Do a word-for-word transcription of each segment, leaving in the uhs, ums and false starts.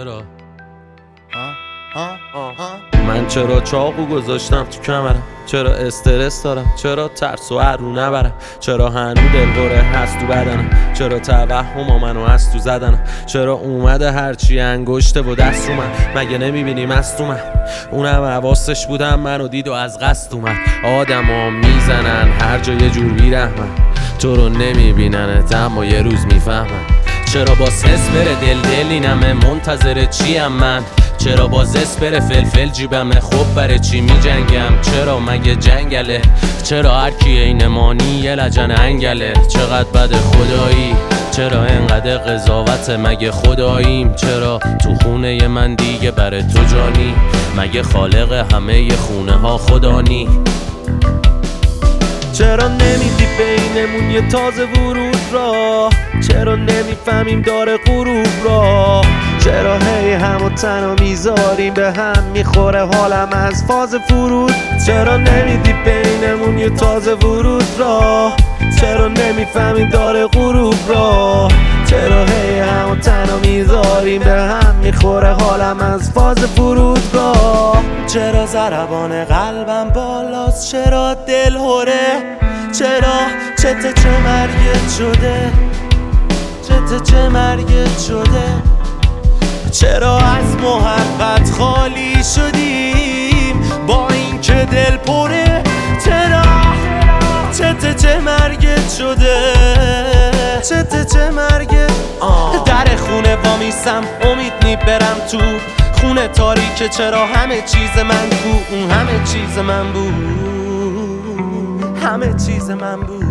چرا من چرا چاقو گذاشتم تو کمرم؟ چرا استرس دارم؟ چرا ترس و هر رو نبرم؟ چرا هنو دلهوره هست تو بدنم؟ چرا توهم منو از تو زدنم؟ چرا اومده هرچی انگشته و دست رو من؟ مگه نمیبینی مست اومد؟ اونم حواسش بودم منو دید و از قصد اومد. آدم ها میزنن هر جا یه جور بیرحمن، تو رو نمیبیننت اما یه روز میفهمن. چرا باز حس بره دل دل اینمه منتظر چیم من؟ چرا باز حس بره فلفل جیبمه خب برای چی می جنگم؟ چرا مگه جنگله؟ چرا هر کی اینمانی یه لجن انگله؟ چقدر بده خدایی؟ چرا انقدر قضاوت؟ مگه خداییم؟ چرا تو خونه من دیگه بره تو جانی؟ مگه خالق همه خونه ها خدانی؟ چرا نمیدی بینمون یه تازه ورود را؟ چرا نمیفهمیم داره غروب را؟ چرا هی همو تنها میذاریم به هم میخوره حالم از فاز فرود؟ چرا نمیدی بینمون یه تازه ورود را؟ چرا نمیفهمیم داره غروب را؟ چرا هی همو تنها میذاریم به هم میخوره حالم از فاز فرودگاه؟ چرا ضربان قلبم بالاست؟ چرا دل هوره؟ چرا چته چه مرگت شده؟ چته چه مرگت شده؟ چرا از محبت خالی شدیم با این که دل پره؟ چرا چته چه مرگت شده؟ چته چه مرگت؟ در خونه وامیستم امید میبرم تو خونه تاریکه. چرا همه چیز من بود؟ اون همه چیز من بود، همه چیز من بود.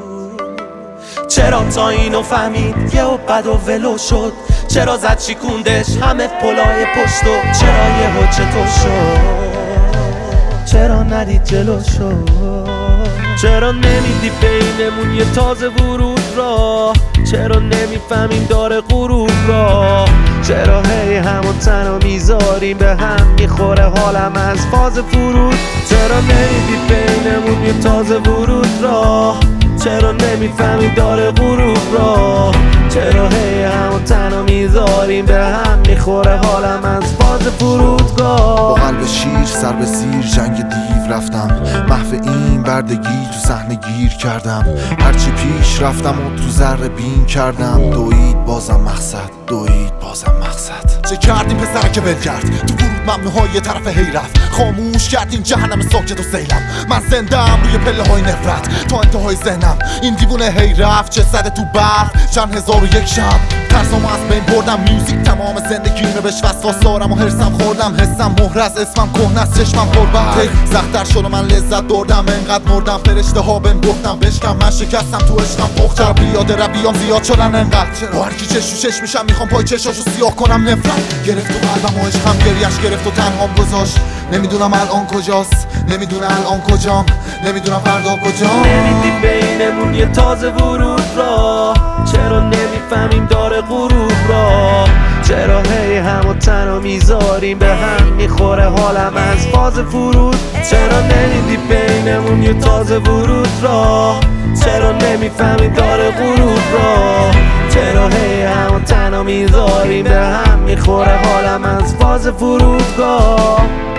چرا تا اینو فهمید یه و بد و ولو شد؟ چرا زد شیکوندش همه پلای پشتو؟ چرا یه ها چطور شد؟ چرا ندید جلو شد؟ چرا نمیدی بینمون یه تازه ورود را؟ چرا نمیفهمیم داره غروب را؟ چرا هی همو تنها میذاریم به هم میخوره حالم از فاز فرود؟ چرا نمیدی بینمون یه تازه ورود را؟ چرا نمیفهمیم داره غروب را؟ چرا هی همو تنها میذاریم به هم میخوره حالم از فاز فرودگاه؟ با قلب شیر سر به زیر جنگ دیو رفتم، محو این بردگی تو صحنه گیر کردم. هرچی پیش رفتم و تو ذره بین کردم، دوید بازم مقصد، دوید بازم مقصد. چه کردیم پسر که ول کرد تو ورود ممنوعهای طرف هی رفت؟ خاموش کردیم جهنم ساکت و سیلم. من زندم روی پله های نفرت تا انتهای ذهنم. این دیوونه هی رفت چه زده تو برف چند هزار و یک شب. ترسامو از بین بردم، میوزیک تمام زندگیمه بهش وسواس دارم و هرسم خوردم. حسم مهر از اسمم کهنه است، چشمم پربر سخت‌تر شد و من لذت بردم. انقدر مردم فرشته ها بهم گفتم بشکم، من شکستم تو عشقم پختم. بیاده رویام زیاد شدن انقدر با هر کی چش تو چش میشم میخوام پای چشاشو سیاه کنم. نفرت گرفت تو قلبم و عشقم گریش گرفت و تنهام گذاشت. نمیدونم الان کجاست، نمیدونم الان کجام، نمیدونم فردا کجام. نمیدی بینمون یه تازه ورود را؟ چرا نمیفهمیم داره غروب را؟ چرا هی همو تنها میذاریم به هم میخوره حالم از فاز فرود؟ چرا نمیدی بینمون یه تازه ورود را؟ چرا نمیفهمیم داره غروب را؟ چرا هی همو تنها میذاریم به هم میخوره حالم از فاز فرودگاه؟